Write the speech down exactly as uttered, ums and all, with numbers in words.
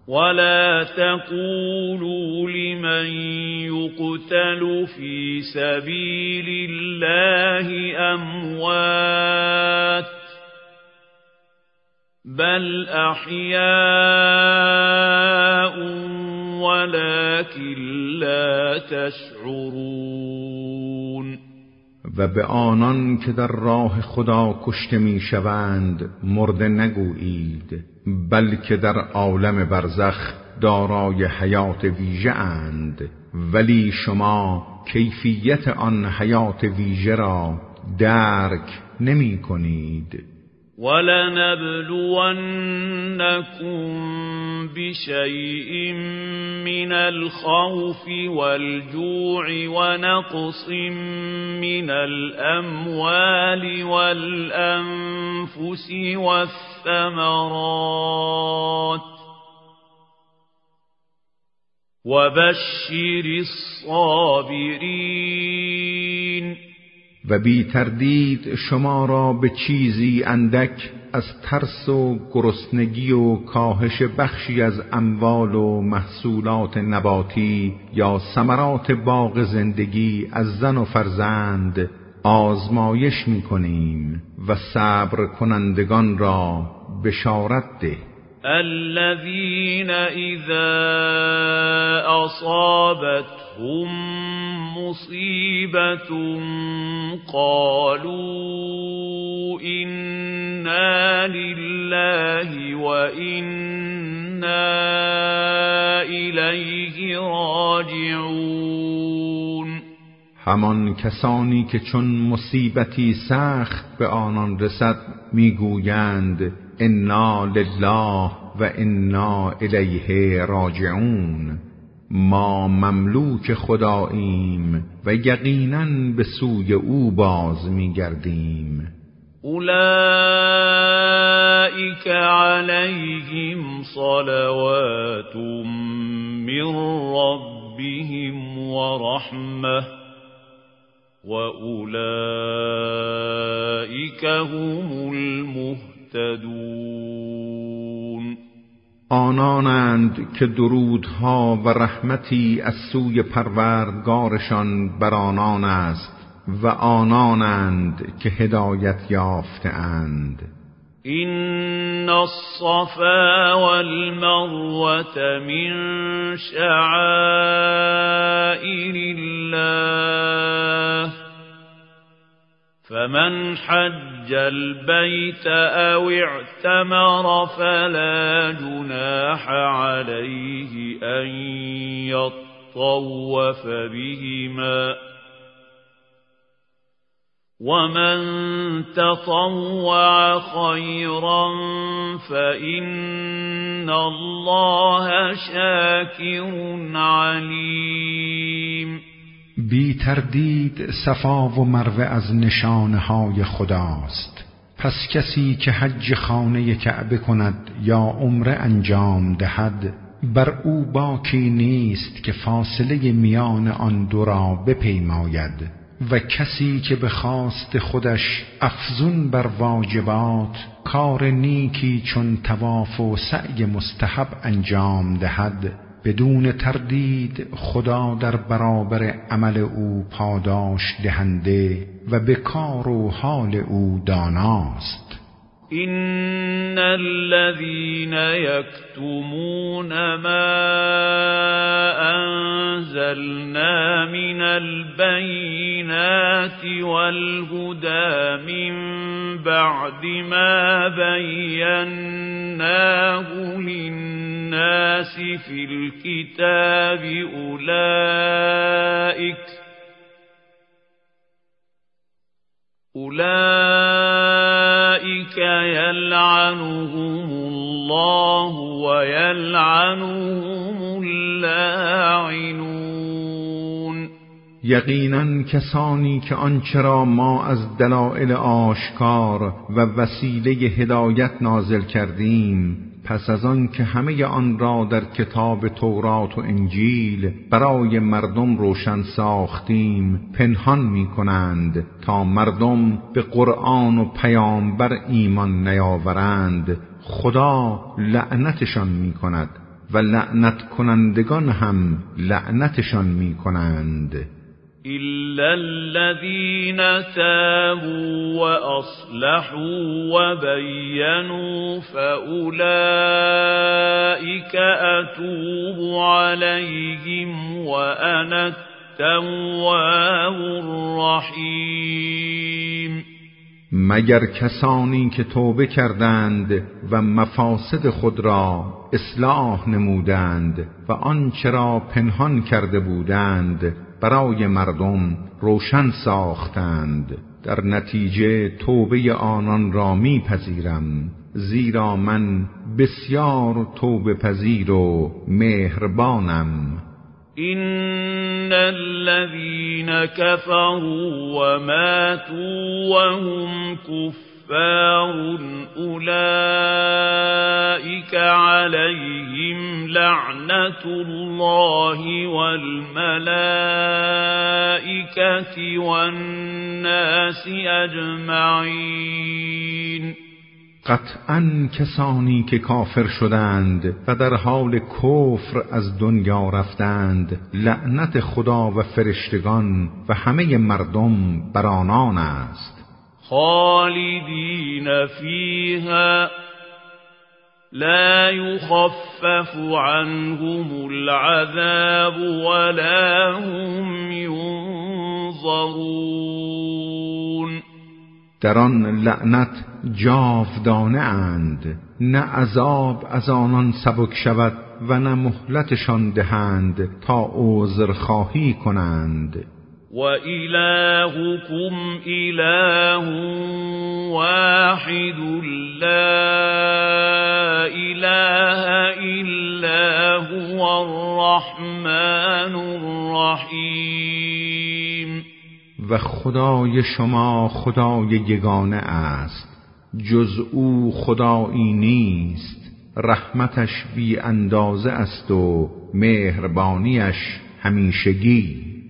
ولا تقولوا لمن يقتل في سبيل الله أموات بل أحياء ولكن لا تشعرون. و به آنان که در راه خدا کشته می شوند مرده نگویید، بلکه در عالم برزخ دارای حیات ویژه اند، ولی شما کیفیت آن حیات ویژه را درک نمی کنید. وَلَنَبْلُوَنَّكُمْ بِشَيْءٍ مِّنَ الْخَوْفِ وَالْجُوعِ وَنَقْصٍ مِّنَ الْأَمْوَالِ وَالْأَنفُسِ وَالثَّمَرَاتِ وَبَشِّرِ الصَّابِرِينَ. و بی تردید شما را به چیزی اندک از ترس و گرسنگی و کاهش بخشی از اموال و محصولات نباتی یا ثمرات باغ زندگی از زن و فرزند آزمایش می کنیم و صبر کنندگان را بشارت ده. الذين إذا أصابتهم مصيبة قالوا إنا لله وإنا إليه راجعون. همان کسانی که چون مصیبتی سخت به آنان رسد میگویند انا لله و انا الیه راجعون، ما مملوک خداییم و یقیناً به سوی او باز میگردیم. اولئک علیهم صلوات من ربهم ورحمه وَأُولَئِكَ هُمُ الْمُهْتَدُونَ. آنانند که درودها و رحمتی از سوی پروردگارشان بر آنان است و آنانند که هدایت یافته اند. إن الصفا والمروة من شعائر الله فمن حج البيت أو اعتمر فلا جناح عليه أن يطوف بهما ومن تطوع خيرا فإن الله شاكر عليم. بی تردید صفا و مروه از نشانهای خداست، پس کسی که حج خانه کعبه کند یا عمره انجام دهد بر او باکی نیست که فاصله میان آن دو را بپیماید، و کسی که به خواست خودش افزون بر واجبات کار نیکی چون طواف و سعی مستحب انجام دهد، بدون تردید خدا در برابر عمل او پاداش دهنده و به کار و حال او داناست. إن الذين يكتمون ما أنزلنا من البينات والهدى من بعد ما بيناه للناس في الكتاب أولئك أولئك يلعنهم الله ويلعنهم اللاعنون. یقیناً کسانی که آنچه را ما از دلائل آشکار و وسیله هدایت نازل کردیم پس از آن که همه آن را در کتاب تورات و انجیل برای مردم روشن ساختیم پنهان می کنند تا مردم به قرآن و پیامبر ایمان نیاورند، خدا لعنتشان می کند و لعنت کنندگان هم لعنتشان می کنند. إلا الذين تابوا وأصلحوا وبينوا فأولئك أتوب عليهم وأنا التواب الرحیم. مگر کسانی که توبه کردند و مفاسد خود را اصلاح نمودند و آنچه را پنهان کرده بودند برای مردم روشن ساختند، در نتیجه توبه آنان را میپذیرم، زیرا من بسیار توبه پذیر و مهربانم. إن الذين كفروا وماتوا وهم كفار أولئك عليهم لعنة الله والملائكة والناس أجمعين. قطعاً کسانی که کافر شدند و در حال کفر از دنیا رفتند، لعنت خدا و فرشتگان و همه مردم بر آنان است. خالدین فیها لا یخفف عنهم العذاب ولا هم ینظرون. در آن لعنت جاودانه اند، نه عذاب از آنان سبک شود و نه مهلتشان دهند تا عذرخواهی کنند. و الهکم اله واحد لا اله الا هو الرحمن الرحیم. و خدای شما خدای یگانه است، جز او خدایی نیست، رحمتش بی اندازه است و مهربانیش همیشگی.